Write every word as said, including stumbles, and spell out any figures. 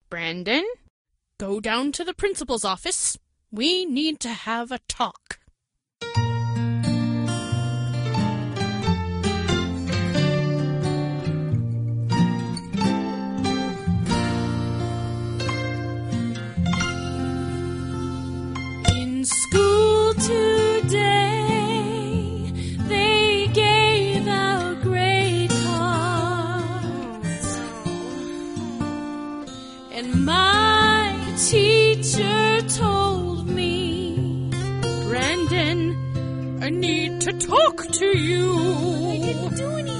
Brandon, go down to the principal's office. We need to have a talk. In school today, they gave out grade cards, and my teacher told me, Brandon, I need to talk to you.